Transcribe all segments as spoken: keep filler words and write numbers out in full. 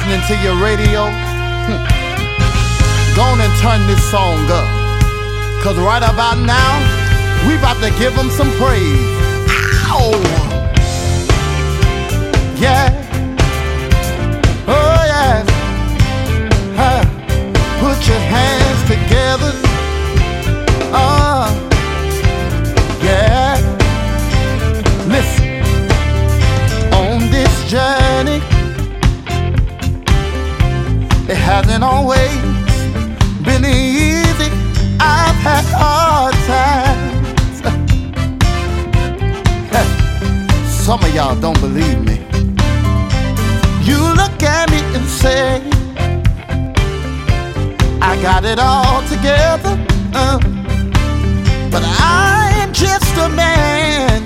listening to your radio, go on and turn this song up. Cause right about now, we about to give them some praise. Ow! Yeah. Oh yeah. Huh. Put your hands together. Uh, yeah. Listen. On this journey, it hasn't always been easy. I've had hard times. Some of y'all don't believe me. You look at me and say I got it all together, uh, but I'm just a man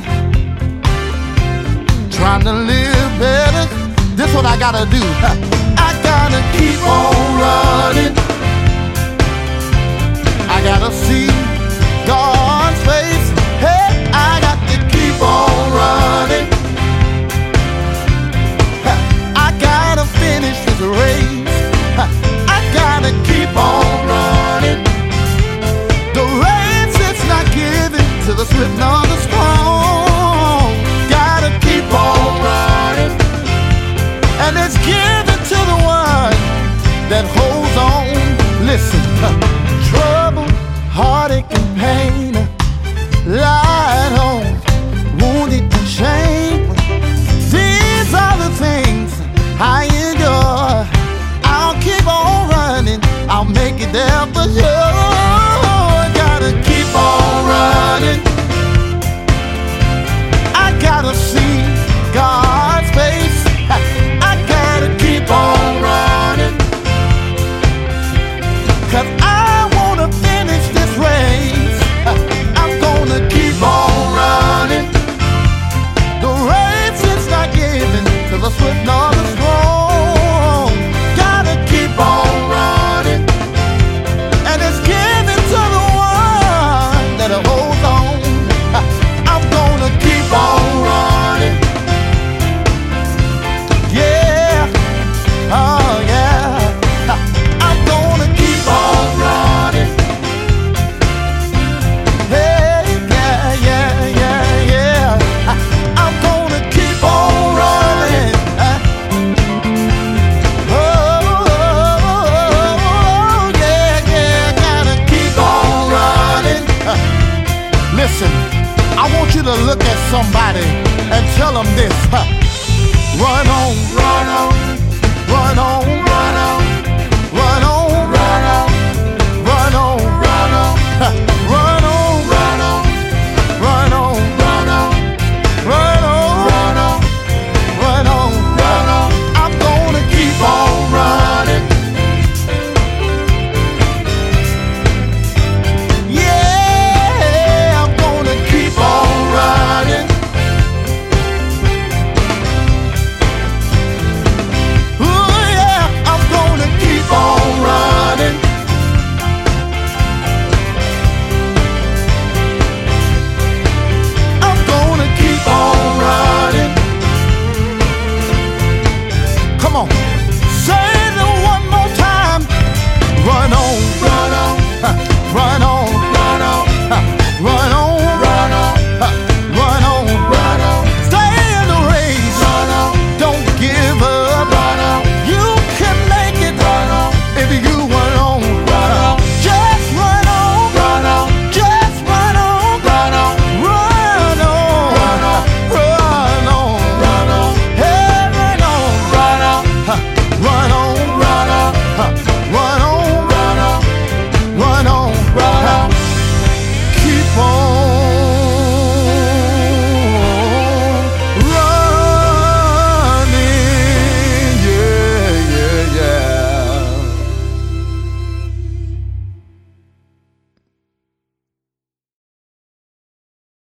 trying to live better. This what I gotta do. I gotta keep on running. I gotta see God's face. Hey, I got to keep on running. I gotta finish this race. I gotta keep on running. The race is not given to the swift nor the strong. Gotta keep on running. And it's given to the one that holds on. Listen, trouble, heartache and pain, lied on, wounded and shame. These are the things I endure. I'll keep on running. I'll make it there for sure. I gotta keep on running. I gotta see God's face. I gotta keep on running. Cause I wanna finish this race. I'm gonna keep on running. The race is not given to the swift nor the strong. Gotta keep on running. And it's given to the one that holds on. I'm gonna keep on running. Yeah, oh yeah. I'm gonna keep on running. Hey, yeah, yeah, yeah, yeah. I'm gonna keep on running. Oh, yeah, yeah, gotta keep on running. Listen, I want you to look at somebody and tell them this. Run on, run on.